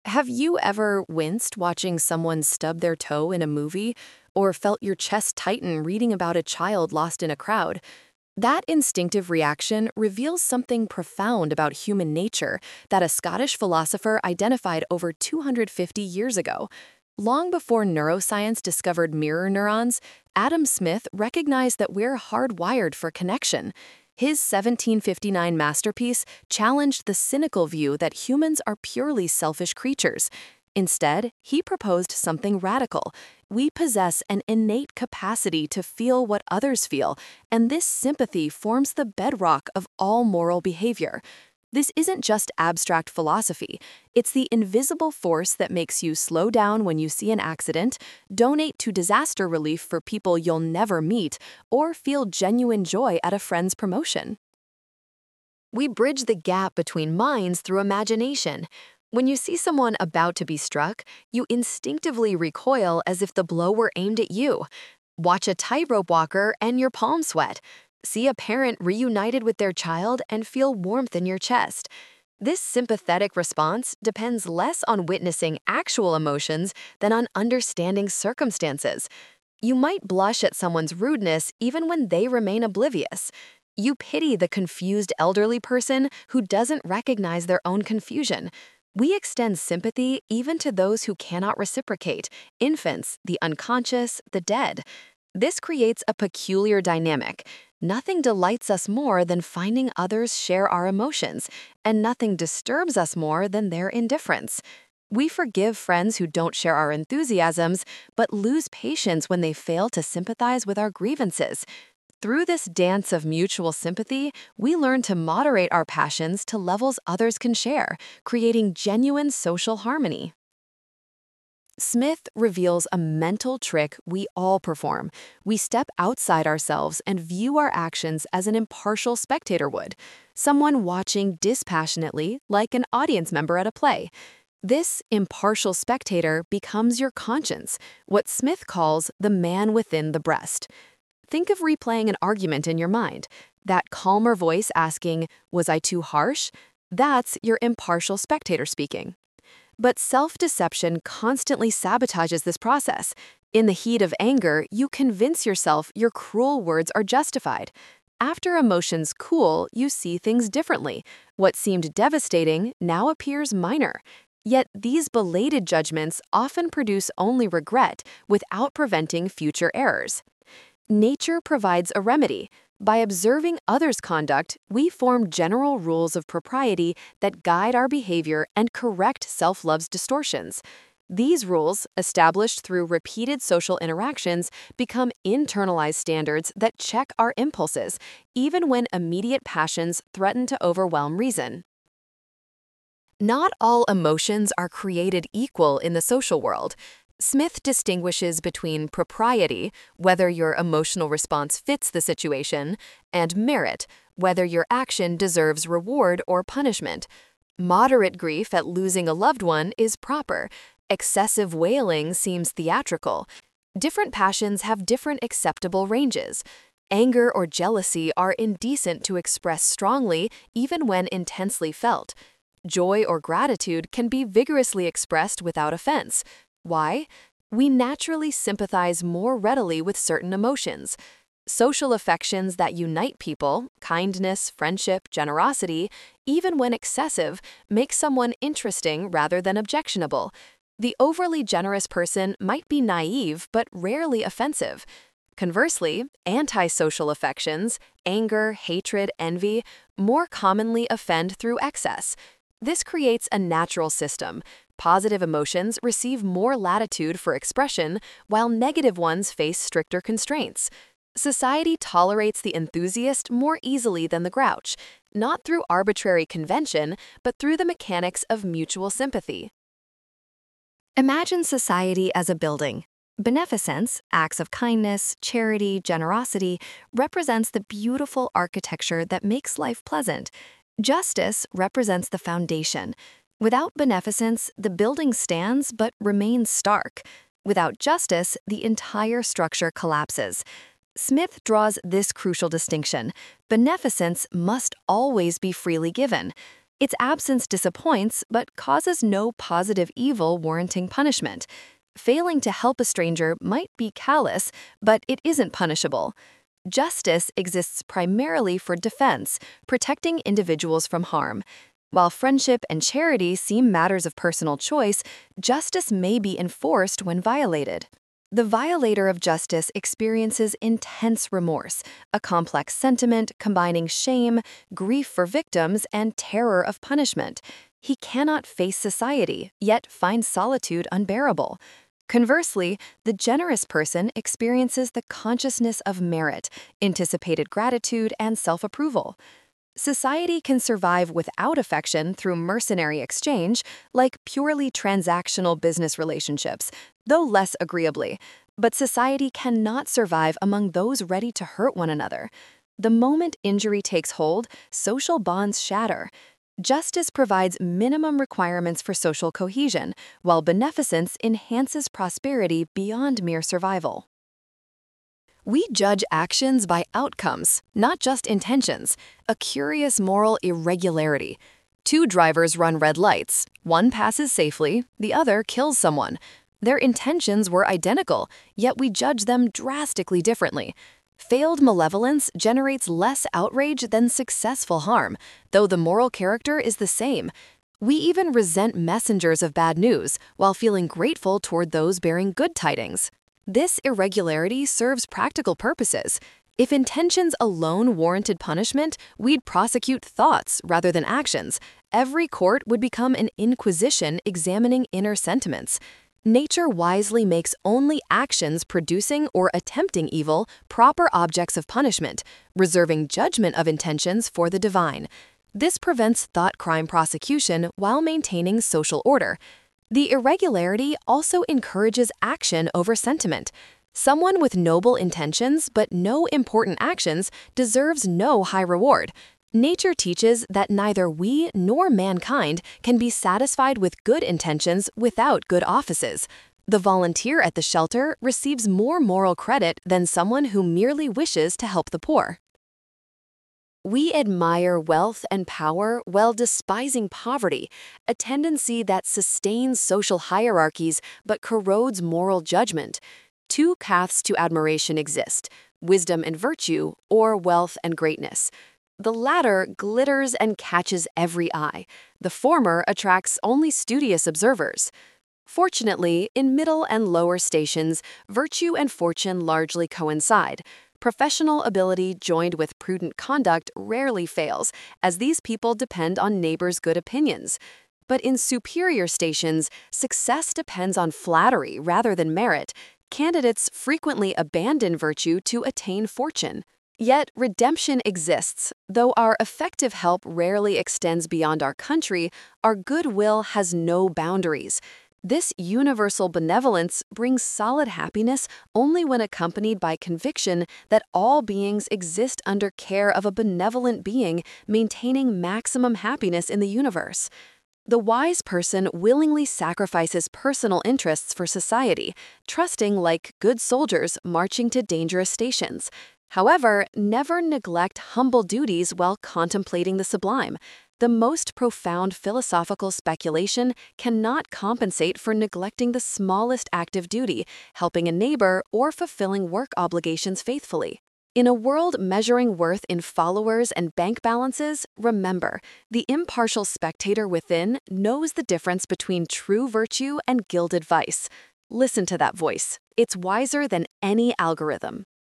Have you ever winced watching someone stub their toe in a movie, or felt your chest tighten reading about a child lost in a crowd? That instinctive reaction reveals something profound about human nature that a Scottish philosopher identified over 250 years ago. Long before neuroscience discovered mirror neurons, Adam Smith recognized that we're hardwired for connection. His 1759 masterpiece challenged the cynical view that humans are purely selfish creatures. Instead, he proposed something radical. We possess an innate capacity to feel what others feel, and this sympathy forms the bedrock of all moral behavior. This isn't just abstract philosophy. It's the invisible force that makes you slow down when you see an accident, donate to disaster relief for people you'll never meet, or feel genuine joy at a friend's promotion. We bridge the gap between minds through imagination. When you see someone about to be struck, you instinctively recoil as if the blow were aimed at you. Watch a tightrope walker and your palms sweat. See a parent reunited with their child and feel warmth in your chest. This sympathetic response depends less on witnessing actual emotions than on understanding circumstances. You might blush at someone's rudeness even when they remain oblivious. You pity the confused elderly person who doesn't recognize their own confusion. We extend sympathy even to those who cannot reciprocate: infants, the unconscious, the dead. This creates a peculiar dynamic. Nothing delights us more than finding others share our emotions, and nothing disturbs us more than their indifference. We forgive friends who don't share our enthusiasms, but lose patience when they fail to sympathize with our grievances. Through this dance of mutual sympathy, we learn to moderate our passions to levels others can share, creating genuine social harmony. Smith reveals a mental trick we all perform. We step outside ourselves and view our actions as an impartial spectator would, someone watching dispassionately like an audience member at a play. This impartial spectator becomes your conscience, what Smith calls the man within the breast. Think of replaying an argument in your mind. That calmer voice asking, "Was I too harsh?" That's your impartial spectator speaking. But self-deception constantly sabotages this process. In the heat of anger, you convince yourself your cruel words are justified. After emotions cool, you see things differently. What seemed devastating now appears minor. Yet these belated judgments often produce only regret without preventing future errors. Nature provides a remedy. By observing others' conduct, we form general rules of propriety that guide our behavior and correct self-love's distortions. These rules, established through repeated social interactions, become internalized standards that check our impulses, even when immediate passions threaten to overwhelm reason. Not all emotions are created equal in the social world. Smith distinguishes between propriety, whether your emotional response fits the situation, and merit, whether your action deserves reward or punishment. Moderate grief at losing a loved one is proper. Excessive wailing seems theatrical. Different passions have different acceptable ranges. Anger or jealousy are indecent to express strongly, even when intensely felt. Joy or gratitude can be vigorously expressed without offense. Why? We naturally sympathize more readily with certain emotions. Social affections that unite people, kindness, friendship, generosity, even when excessive, make someone interesting rather than objectionable. The overly generous person might be naive but rarely offensive. Conversely, antisocial affections, anger, hatred, envy, more commonly offend through excess. This creates a natural system. Positive emotions receive more latitude for expression, while negative ones face stricter constraints. Society tolerates the enthusiast more easily than the grouch, not through arbitrary convention, but through the mechanics of mutual sympathy. Imagine society as a building. Beneficence, acts of kindness, charity, generosity, represents the beautiful architecture that makes life pleasant. Justice represents the foundation. Without beneficence, the building stands but remains stark. Without justice, the entire structure collapses. Smith draws this crucial distinction. Beneficence must always be freely given. Its absence disappoints but causes no positive evil warranting punishment. Failing to help a stranger might be callous, but it isn't punishable. Justice exists primarily for defense, protecting individuals from harm. While friendship and charity seem matters of personal choice, justice may be enforced when violated. The violator of justice experiences intense remorse, a complex sentiment combining shame, grief for victims, and terror of punishment. He cannot face society, yet finds solitude unbearable. Conversely, the generous person experiences the consciousness of merit, anticipated gratitude, and self-approval. Society can survive without affection through mercenary exchange, like purely transactional business relationships, though less agreeably. But society cannot survive among those ready to hurt one another. The moment injury takes hold, social bonds shatter. Justice provides minimum requirements for social cohesion, while beneficence enhances prosperity beyond mere survival. We judge actions by outcomes, not just intentions, a curious moral irregularity. Two drivers run red lights. One passes safely, the other kills someone. Their intentions were identical, yet we judge them drastically differently. Failed malevolence generates less outrage than successful harm, though the moral character is the same. We even resent messengers of bad news while feeling grateful toward those bearing good tidings. This irregularity serves practical purposes. If intentions alone warranted punishment, we'd prosecute thoughts rather than actions. Every court would become an inquisition examining inner sentiments. Nature wisely makes only actions producing or attempting evil proper objects of punishment, reserving judgment of intentions for the divine. This prevents thought crime prosecution while maintaining social order. The irregularity also encourages action over sentiment. Someone with noble intentions but no important actions deserves no high reward. Nature teaches that neither we nor mankind can be satisfied with good intentions without good offices. The volunteer at the shelter receives more moral credit than someone who merely wishes to help the poor. We admire wealth and power while despising poverty, a tendency that sustains social hierarchies but corrodes moral judgment. Two paths to admiration exist: wisdom and virtue, or wealth and greatness. The latter glitters and catches every eye. The former attracts only studious observers. Fortunately, in middle and lower stations, virtue and fortune largely coincide. Professional ability joined with prudent conduct rarely fails, as these people depend on neighbors' good opinions. But in superior stations, success depends on flattery rather than merit. Candidates frequently abandon virtue to attain fortune. Yet redemption exists. Though our effective help rarely extends beyond our country, our goodwill has no boundaries. This universal benevolence brings solid happiness only when accompanied by conviction that all beings exist under care of a benevolent being maintaining maximum happiness in the universe. The wise person willingly sacrifices personal interests for society, trusting like good soldiers marching to dangerous stations. However, never neglect humble duties while contemplating the sublime. The most profound philosophical speculation cannot compensate for neglecting the smallest act of duty, helping a neighbor, or fulfilling work obligations faithfully. In a world measuring worth in followers and bank balances, remember, the impartial spectator within knows the difference between true virtue and gilded vice. Listen to that voice. It's wiser than any algorithm.